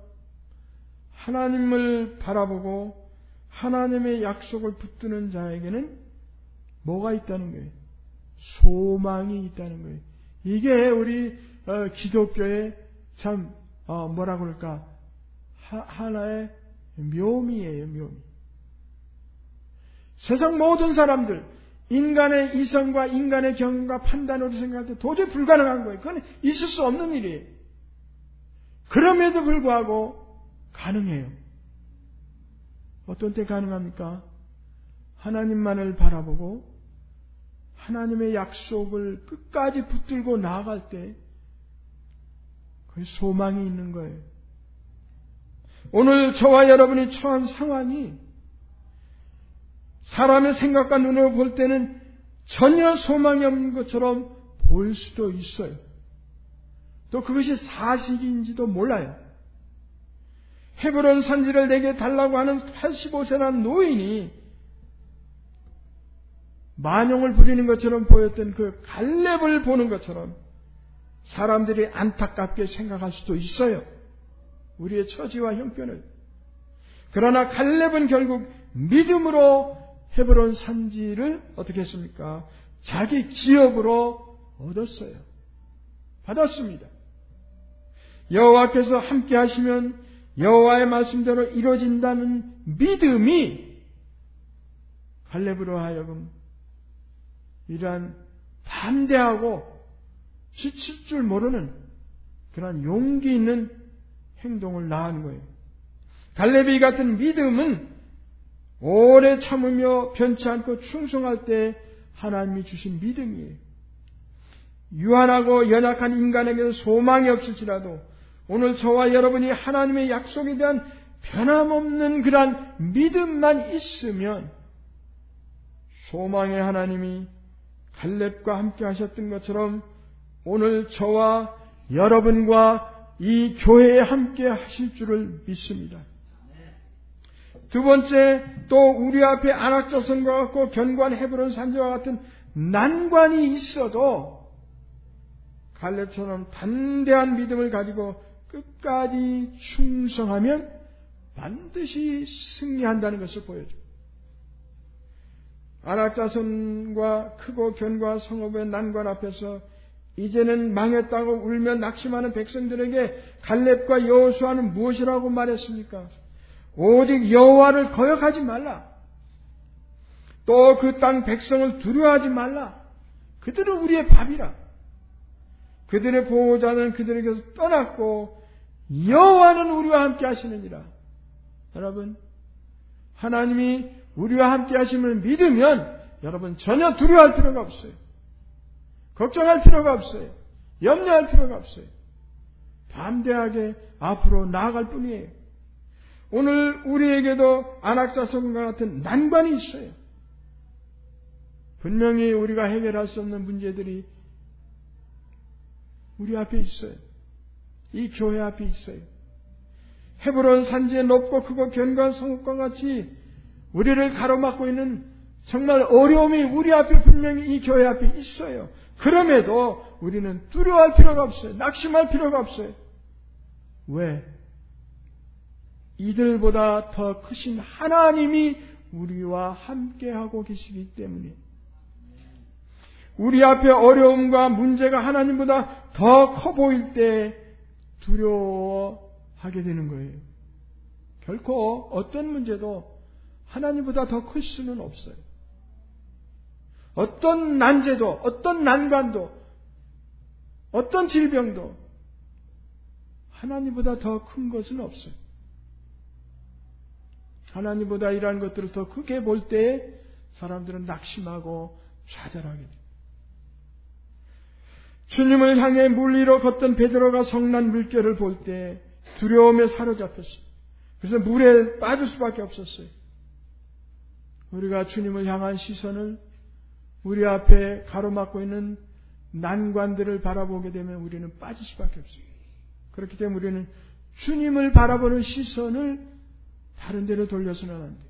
Speaker 1: 하나님을 바라보고 하나님의 약속을 붙드는 자에게는 뭐가 있다는 거예요? 소망이 있다는 거예요. 이게 우리 어, 기독교의 참 어, 뭐라 그럴까? 하, 하나의 묘미예요, 묘미. 세상 모든 사람들 인간의 이성과 인간의 경험과 판단으로 생각할 때 도저히 불가능한 거예요. 그건 있을 수 없는 일이에요. 그럼에도 불구하고 가능해요. 어떤 때 가능합니까? 하나님만을 바라보고 하나님의 약속을 끝까지 붙들고 나아갈 때 그 소망이 있는 거예요. 오늘 저와 여러분이 처한 상황이 사람의 생각과 눈으로 볼 때는 전혀 소망이 없는 것처럼 보일 수도 있어요. 또 그것이 사실인지도 몰라요. 헤브론 산지를 내게 달라고 하는 팔십오 세라는 노인이 만용을 부리는 것처럼 보였던 그 갈렙을 보는 것처럼 사람들이 안타깝게 생각할 수도 있어요. 우리의 처지와 형편을. 그러나 갈렙은 결국 믿음으로 헤브론 산지를 어떻게 했습니까? 자기 기업으로 얻었어요. 받았습니다. 여호와께서 함께 하시면 여호와의 말씀대로 이루어진다는 믿음이 갈렙으로 하여금 이러한 담대하고 지칠 줄 모르는 그러한 용기 있는 행동을 낳은 거예요. 갈렙이 같은 믿음은 오래 참으며 변치 않고 충성할 때 하나님이 주신 믿음이에요. 유한하고 연약한 인간에게는 소망이 없을지라도 오늘 저와 여러분이 하나님의 약속에 대한 변함없는 그러한 믿음만 있으면 소망의 하나님이 갈렙과 함께 하셨던 것처럼 오늘 저와 여러분과 이 교회에 함께 하실 줄을 믿습니다. 두 번째, 또 우리 앞에 안악자손과 같고 견고한 헤브론 산지와 같은 난관이 있어도 갈렙처럼 단대한 믿음을 가지고 끝까지 충성하면 반드시 승리한다는 것을 보여줍니다. 안악자손과 크고 견고한 성읍의 난관 앞에서 이제는 망했다고 울며 낙심하는 백성들에게 갈렙과 여호수아는 무엇이라고 말했습니까? 오직 여호와를 거역하지 말라. 또 그 땅 백성을 두려워하지 말라. 그들은 우리의 밥이라. 그들의 보호자는 그들에게서 떠났고 여호와는 우리와 함께 하시느니라. 여러분, 하나님이 우리와 함께 하심을 믿으면 여러분 전혀 두려워할 필요가 없어요. 걱정할 필요가 없어요. 염려할 필요가 없어요. 담대하게 앞으로 나아갈 뿐이에요. 오늘 우리에게도 안악자손과 같은 난관이 있어요. 분명히 우리가 해결할 수 없는 문제들이 우리 앞에 있어요. 이 교회 앞에 있어요. 헤브론 산지의 높고 크고 견고한 성읍과 같이 우리를 가로막고 있는 정말 어려움이 우리 앞에 분명히 이 교회 앞에 있어요. 그럼에도 우리는 두려워할 필요가 없어요. 낙심할 필요가 없어요. 왜? 이들보다 더 크신 하나님이 우리와 함께하고 계시기 때문에 우리 앞에 어려움과 문제가 하나님보다 더 커 보일 때 두려워하게 되는 거예요. 결코 어떤 문제도 하나님보다 더 클 수는 없어요. 어떤 난제도, 어떤 난관도, 어떤 질병도 하나님보다 더 큰 것은 없어요. 하나님보다 이러한 것들을 더 크게 볼 때 사람들은 낙심하고 좌절하게 돼요. 주님을 향해 물 위로 걷던 베드로가 성난 물결을 볼 때 두려움에 사로잡혔어요. 그래서 물에 빠질 수밖에 없었어요. 우리가 주님을 향한 시선을 우리 앞에 가로막고 있는 난관들을 바라보게 되면 우리는 빠질 수밖에 없어요. 그렇기 때문에 우리는 주님을 바라보는 시선을 다른 데로 돌려서는 안 돼요.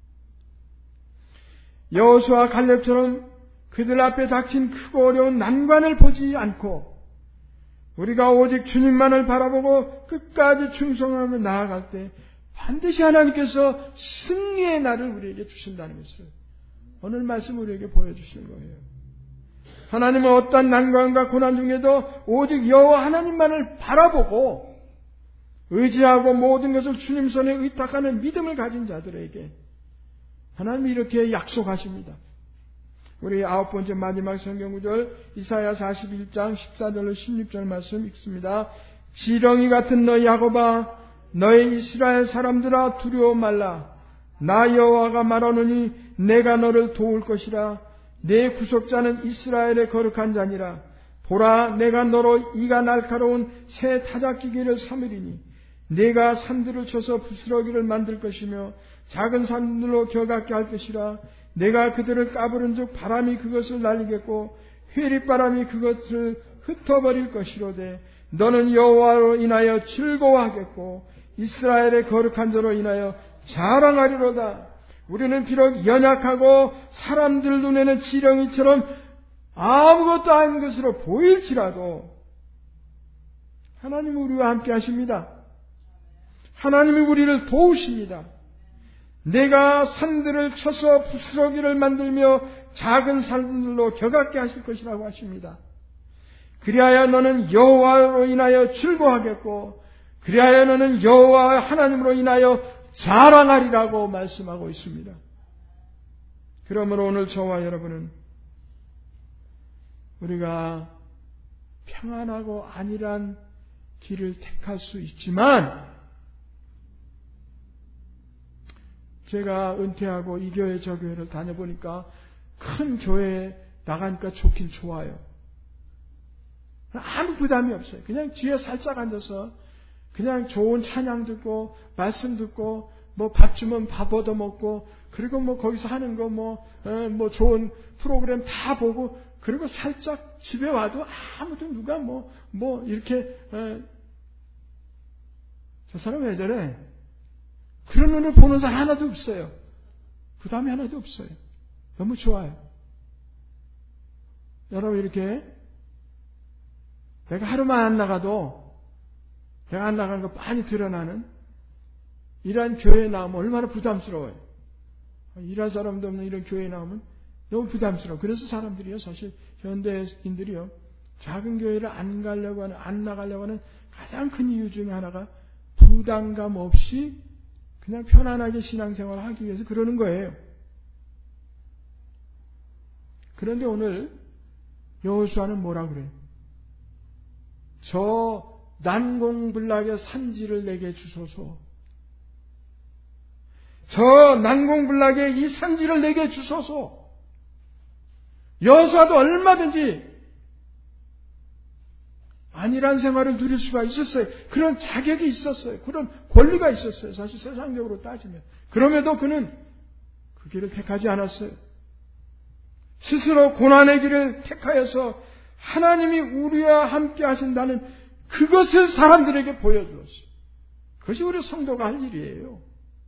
Speaker 1: 여호수아 갈렙처럼 그들 앞에 닥친 크고 어려운 난관을 보지 않고 우리가 오직 주님만을 바라보고 끝까지 충성하며 나아갈 때 반드시 하나님께서 승리의 날을 우리에게 주신다는 것을 오늘 말씀 우리에게 보여주시는 거예요. 하나님은 어떠한 난관과 고난 중에도 오직 여호와 하나님만을 바라보고 의지하고 모든 것을 주님 손에 의탁하는 믿음을 가진 자들에게 하나님이 이렇게 약속하십니다. 우리 아홉 번째 마지막 성경구절 이사야 사십일 장 십사 절로 십육 절 말씀 읽습니다. 지렁이 같은 너희 야곱아 너희 이스라엘 사람들아 두려워 말라. 나 여호와가 말하노니 내가 너를 도울 것이라. 내 구속자는 이스라엘의 거룩한 자니라. 보라 내가 너로 이가 날카로운 새 타작기계를 삼으리니 내가 산들을 쳐서 부스러기를 만들 것이며 작은 산들로 겨같게 할 것이라. 내가 그들을 까부른즉 바람이 그것을 날리겠고 회리바람이 그것을 흩어버릴 것이로되 너는 여호와로 인하여 즐거워하겠고 이스라엘의 거룩한 자로 인하여 자랑하리로다. 우리는 비록 연약하고 사람들 눈에는 지렁이처럼 아무것도 아닌 것으로 보일지라도 하나님은 우리와 함께 하십니다. 하나님이 우리를 도우십니다. 내가 산들을 쳐서 부스러기를 만들며 작은 산들로 격하게 하실 것이라고 하십니다. 그리하여 너는 여호와로 인하여 즐거워하겠고 그리하여 너는 여호와 하나님으로 인하여 자랑하리라고 말씀하고 있습니다. 그러므로 오늘 저와 여러분은 우리가 평안하고 안일한 길을 택할 수 있지만 제가 은퇴하고 이 교회 저 교회를 다녀보니까 큰 교회에 나가니까 좋긴 좋아요. 아무 부담이 없어요. 그냥 뒤에 살짝 앉아서 그냥 좋은 찬양 듣고 말씀 듣고 뭐 밥 주면 밥 얻어 먹고 그리고 뭐 거기서 하는 거 뭐 뭐 좋은 프로그램 다 보고 그리고 살짝 집에 와도 아무도 누가 뭐 뭐 이렇게 에, 저 사람 왜 저래? 그런 눈을 보는 사람 하나도 없어요. 부담이 하나도 없어요. 너무 좋아요. 여러분 이렇게 내가 하루만 안 나가도 내가 안 나간 거 많이 드러나는 이러한 교회에 나오면 얼마나 부담스러워요. 일할 사람도 없는 이런 교회에 나오면 너무 부담스러워. 그래서 사람들이요, 사실 현대인들이요, 작은 교회를 안 가려고 하는, 안 나가려고 하는 가장 큰 이유 중에 하나가 부담감 없이 그냥 편안하게 신앙생활을 하기 위해서 그러는 거예요. 그런데 오늘 여호수아는 뭐라 그래요? 저 난공불락의 산지를 내게 주소서. 저 난공불락의 이 산지를 내게 주소서. 여호수아도 얼마든지 안일한 생활을 누릴 수가 있었어요. 그런 자격이 있었어요. 그런 권리가 있었어요. 사실 세상적으로 따지면. 그럼에도 그는 그 길을 택하지 않았어요. 스스로 고난의 길을 택하여서 하나님이 우리와 함께 하신다는 그것을 사람들에게 보여주었어요. 그것이 우리 성도가 할 일이에요.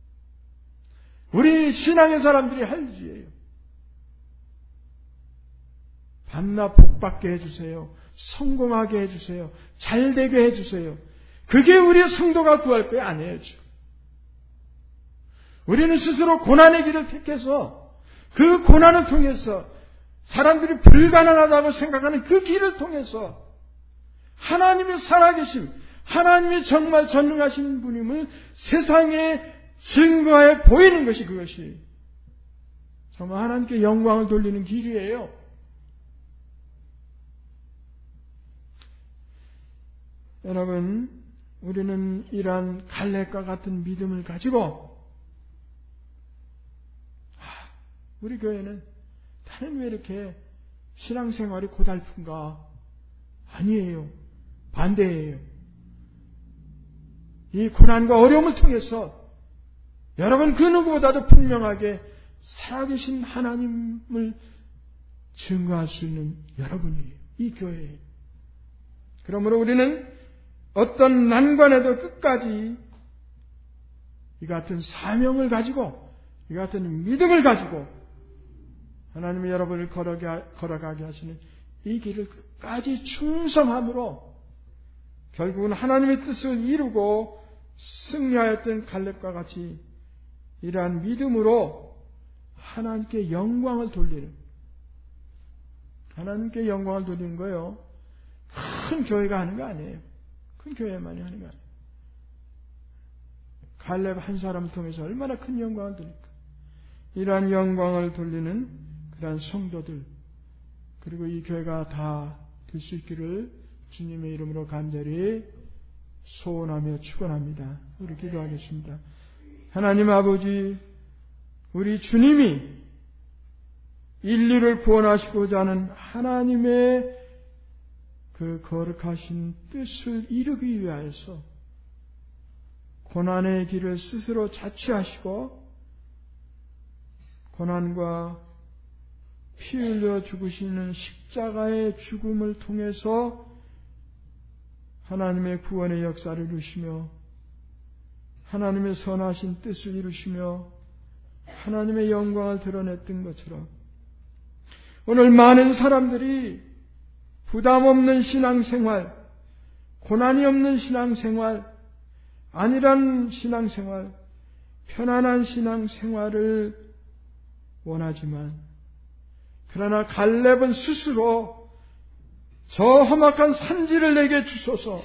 Speaker 1: 우리 신앙의 사람들이 할 일이에요. 밤낮 복받게 해주세요. 성공하게 해주세요. 잘되게 해주세요. 그게 우리 성도가 구할 거 아니에요. 우리는 스스로 고난의 길을 택해서 그 고난을 통해서 사람들이 불가능하다고 생각하는 그 길을 통해서 하나님이 살아계심, 하나님이 정말 전능하신 분임을 세상에 증거해 보이는 것이 그것이 정말 하나님께 영광을 돌리는 길이에요. 여러분, 우리는 이러한 갈렙과 같은 믿음을 가지고 우리 교회는 나는 왜 이렇게 신앙생활이 고달픈가? 아니에요. 반대예요. 이 고난과 어려움을 통해서 여러분 그 누구보다도 분명하게 살아계신 하나님을 증거할 수 있는 여러분이에요. 이 교회예요. 그러므로 우리는 어떤 난관에도 끝까지 이 같은 사명을 가지고 이 같은 믿음을 가지고 하나님이 여러분을 걸어가게 하시는 이 길을 끝까지 충성함으로 결국은 하나님의 뜻을 이루고 승리하였던 갈렙과 같이 이러한 믿음으로 하나님께 영광을 돌리는, 하나님께 영광을 돌리는 거예요. 큰 교회가 하는 거 아니에요. 큰 교회만이 하는 거 아니에요. 갈렙 한 사람을 통해서 얼마나 큰 영광을 돌릴까. 이러한 영광을 돌리는 그러한 성도들, 그리고 이 교회가 다 될 수 있기를 주님의 이름으로 간절히 소원하며 축원합니다. 우리 기도하겠습니다. 하나님 아버지, 우리 주님이 인류를 구원하시고자 하는 하나님의 그 거룩하신 뜻을 이루기 위하여서 고난의 길을 스스로 자취하시고 고난과 피 흘려 죽으시는 십자가의 죽음을 통해서 하나님의 구원의 역사를 이루시며 하나님의 선하신 뜻을 이루시며 하나님의 영광을 드러냈던 것처럼 오늘 많은 사람들이 부담 없는 신앙생활, 고난이 없는 신앙생활, 안일한 신앙생활, 편안한 신앙생활을 원하지만 그러나 갈렙은 스스로 저 험악한 산지를 내게 주소서,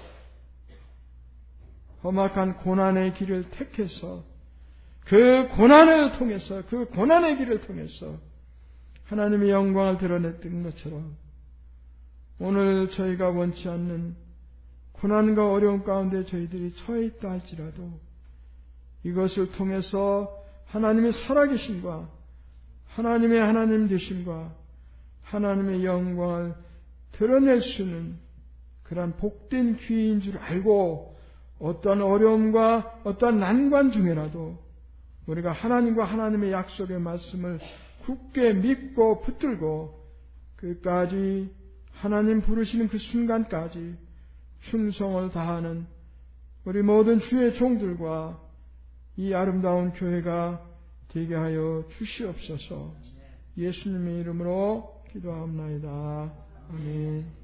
Speaker 1: 험악한 고난의 길을 택해서 그 고난을 통해서 그 고난의 길을 통해서 하나님의 영광을 드러냈던 것처럼 오늘 저희가 원치 않는 고난과 어려움 가운데 저희들이 처해 있다 할지라도 이것을 통해서 하나님의 살아계심과 하나님의 하나님 되심과 하나님의 영광을 드러낼 수 있는 그러한 복된 기회인 줄 알고 어떠한 어려움과 어떠한 난관 중에라도 우리가 하나님과 하나님의 약속의 말씀을 굳게 믿고 붙들고 끝까지 하나님 부르시는 그 순간까지 충성을 다하는 우리 모든 주의 종들과 이 아름다운 교회가 되게 하여 주시옵소서. 예수님의 이름으로 기도하옵나이다. 아멘.